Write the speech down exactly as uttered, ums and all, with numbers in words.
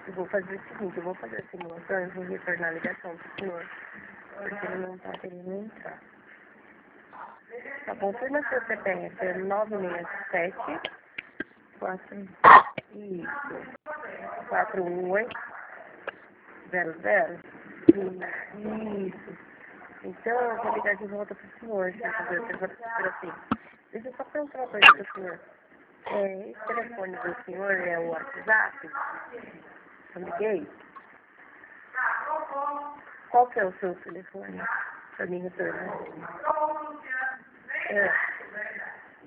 Eu vou fazer o seguinte, eu vou fazer a simulação e vou retornar a ligação pro senhor, porque ele não tá querendo entrar. Tá, confirma seu C P F, é nove seis sete, quatro, isso, quatro um oito, zero zero, isso. Então, eu vou ligar de volta pro senhor, se eu fazer o telefone assim. Deixa eu só perguntar uma coisa pro senhor. É, esse telefone do senhor é o WhatsApp? Eu liguei? Qual que é o seu telefone? Pra mim retornar. É.